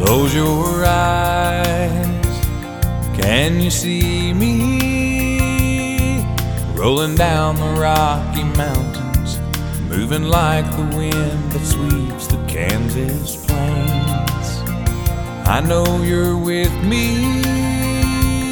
Close your eyes, can you see me? Rolling down the Rocky Mountains, moving like the wind that sweeps the Kansas plains. I know you're with me,